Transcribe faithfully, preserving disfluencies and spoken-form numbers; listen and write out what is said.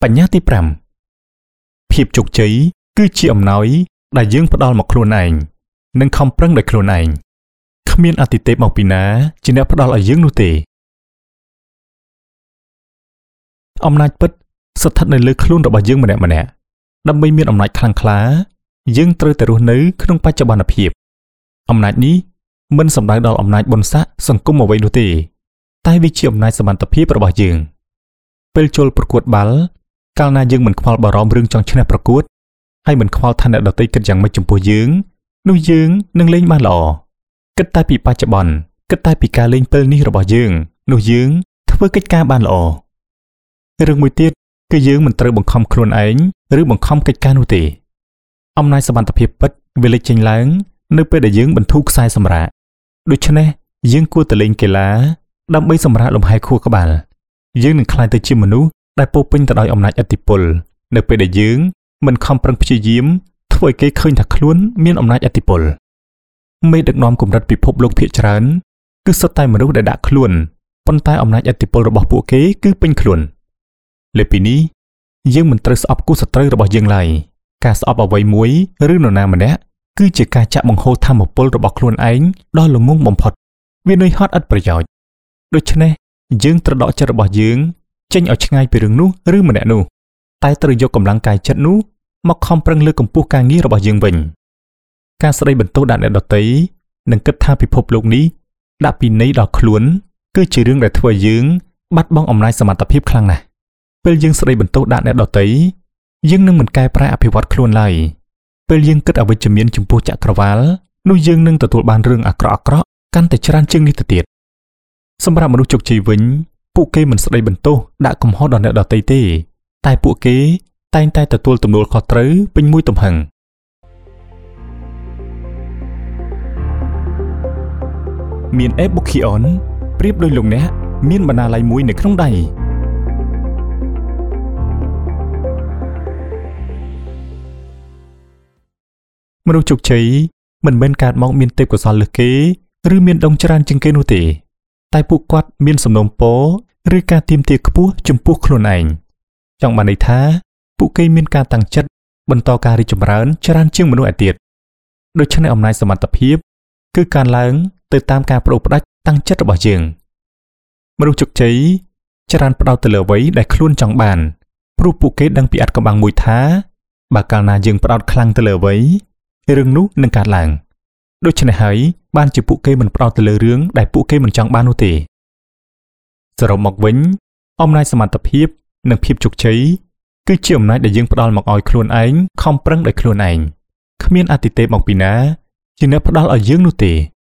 បញ្ញត្តិទីប្រាំភាពជោគជ័យគឺជាអំណោយដែលយើងផ្ដល់មកខ្លួនឯងនិងខំប្រឹងដោយខ្លួនឯងគ្មានអតិទេពមកពីណាជាអ្នកផ្ដល់ឲ្យយើងនោះទេអំណាចពិតស្ថិតនៅលើខ្លួនរបស់យើងម្នាក់ម្នាក់ដើម្បីមានអំណាចខ្លាំងក្លាយើងត្រូវតែរស់នៅក្នុងបច្ចុប្បន្នភាពអំណាចនេះមិនសំដៅដល់អំណាចបុណ្យស័ក្តិសង្គមអ្វីនោះទេតែវាជាអំណាចសមត្ថភាពរបស់យើងពេលចូលប្រកួតបាល់កាលណាយើងមិនខ្វល់បារម្ភរឿងចង់ឈ្នះប្រកួតហើយមិនខ្វល់ថាអ្នកដទៃគិតយ៉ាងម៉េចចំពោះយើងនោះយើងនឹងលេងបានល្អគិតតែពីបច្ចុប្បន្នគិតតែពីការលេងពេលនេះរបស់យើងនោះយើងធ្វើកិច្ចការបានល្អរឿងមួយទៀតគឺយើងមិនត្រូវបង្ខំខ្លួនឯងឬបង្ខំកិច្ចការនោះទេអំណាចសមត្ថភាពពិតវាលេចចេញឡើងនៅពេលដែលយើងបន្ធូរខ្សែសម្រាកដូច្នេះយើងគួរតែលេងកីឡាដើម្បីសម្រាកលំហែខួរក្បាលយើងនឹងក្លាយទៅជាមនុស្សដែលពោពេញទៅដោយអំណាចឥទ្ធិពលនៅពេលដែលយើងមិនខំប្រឹងព្យាយាមធ្វើឲ្យគេឃើញថាខ្លួនមានអំណាចឥទ្ធិពលមេដឹកនាំកម្រិតពិភពលោកភាគច្រើនគឺសុទ្ធតែមនុស្សដែលដាក់ខ្លួនប៉ុន្តែអំណាចឥទ្ធិពលរបស់ពួកគេគឺពេញខ្លួនលើពីនេះយើងមិនត្រូវស្អប់គូសត្រូវរបស់យើងឡើយការស្អប់អ្វីមួយឬនរណាម្នាក់គឺជាការចាក់បង្ហូរថាមពលរបស់ខ្លួនឯងដល់ល្ងង់បំផុតវានឿយហត់ឥតប្រយោជន៍ដូច្នេះយើងត្រូវដកចិត្តរបស់យើងចេញឲ្យឆ្ងាយពីរឿងនោះឬម្នាក់នោះតែត្រូវយកកម្លាំងកាយចិត្តនោះមកខំប្រឹងលើកកម្ពស់ការងាររបស់យើងវិញការស្ដីបន្ទោសដាក់អ្នកដទៃនិងគិតថាពិភពលោកនេះដាក់ពិន័យដល់ខ្លួនគឺជារឿងដែលធ្វើឲ្យយើងបាត់បង់អំណាចសមត្ថភាពខ្លាំងណាស់ពេលយើងស្ដីបន្ទោសដាក់អ្នកដទៃយើងនឹងមិនកែប្រែអភិវឌ្ឍខ្លួនឡើយពេលយើងគិតអវិជ្ជមានចំពោះចក្រវាលនោះយើងនឹងទទួលបានរឿងអាក្រក់អាក្រក់កាន់តែច្រើនជាងនេះទៅទៀតសម្រាប់មនុស្សជោគជ័យវិញពួកគេមិនស្ដីបន្ទោសដាក់កំហុសដល់អ្នកដទៃទេតែពួកគេតែងតែទទួលទំនួលខុសត្រូវពេញមួយទំហឹងមានអេប៊ូខីអនប្រៀបដោយលោកអ្នកមានបណ្ណាល័យមួយនៅក្នុងដៃមនុស្សជោគជ័យមិនមែនកើតមកមានទេពកោសល្យលើសគេឬមានដុំច្រើនជាងគេនោះទេតែពួកគាត់មានសំណូមពរឬការទាមទារខ្ពស់ចំពោះខ្លួនឯងចង់បានន័យថាពួកគេមានការតាំងចិត្តបន្តការរីកចម្រើនច្រើនជាងមនុស្សឯទៀតដូច្នេះអំណាចសមត្ថភាពគឺការឡើងទៅតាមការប្តូរផ្ដាច់តាំងចិត្តរបស់យើងមនុស្សជោគជ័យច្រើនផ្ដោតទៅលើអ្វីដែលខ្លួនចង់បានព្រោះពួកគេដឹងពីអត្ថកម្បាំងមួយថាបើកាលណាយើងផ្ដោតខ្លាំងទៅលើអ្វីរឿងនោះនឹងកើតឡើងដូច្នេះហើយបានជាពួកគេមិនផ្ដោតទៅលើរឿងដែលពួកគេមិនចង់បាននោះទេសរុបមកវិញអំណាចសមត្ថភាពនិងភាពជោគជ័យគឺជាអំណាចដែលយើងផ្ដល់មកឲ្យខ្លួនឯងខំប្រឹងដោយខ្លួនឯងគ្មានអតិទេពមកពីណាជាអ្នកផ្ដល់ឲ្យយើងនោះទេ